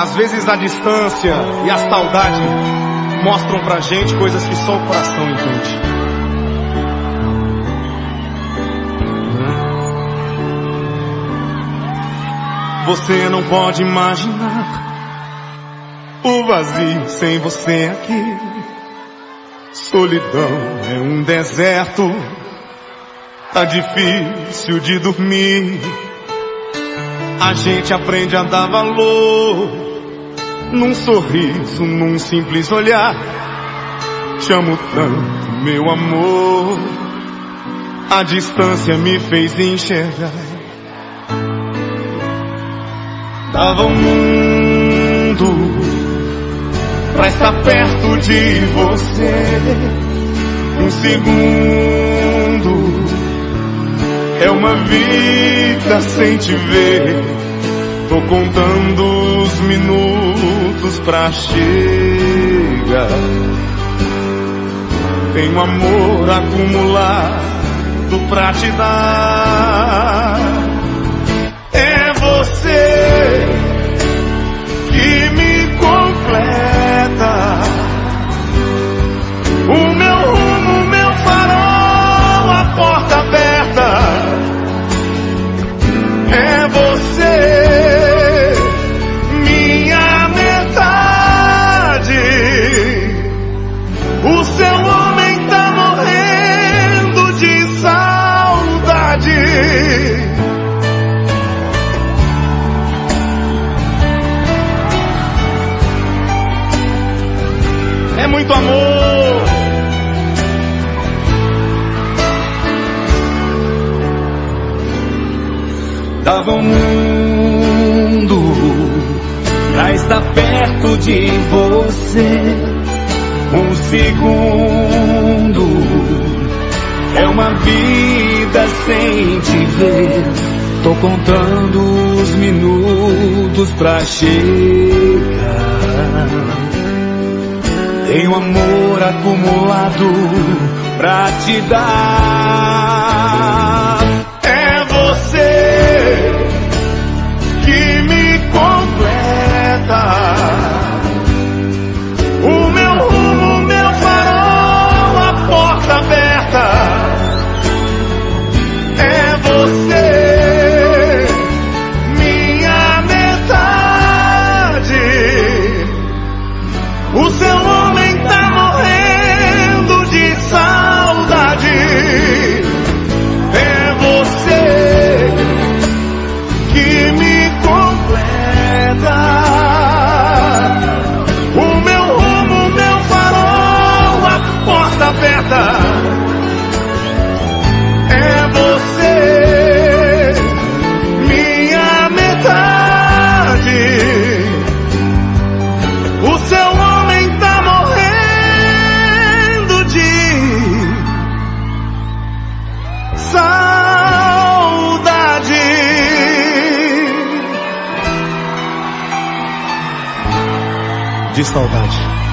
Às vezes a distância e a saudade mostram pra gente coisas que só o coração entende. Você não pode imaginar o vazio sem você aqui. Solidão é um deserto, tá difícil de dormir. A gente aprende a dar valor num sorriso, num simples olhar. Te amo tanto, meu amor, a distância me fez enxergar. Dava o mundo pra estar perto de você. Um segundo é uma vida sem te ver. Tô contando os minutos pra chegar. Tenho amor acumulado pra te dar. É você que me completa. O meu rumo, o meu farol, a porta aberta. É você, minha metade. O seu homem tá morrendo de saudade. É muito amor. Dava o mundo pra estar perto de você. Um segundo é uma vida sem te ver. Tô contando os minutos pra chegar. Tenho amor acumulado pra te dar. É você que me completa. O meu rumo, o meu farol, a porta aberta. É você, minha metade. O seu homem tá morrendo de saudade. É você que me completa. O meu rumo, o meu farol, a porta aberta. É você, minha metade. O seu homem tá morrendo de saudade. De saudade.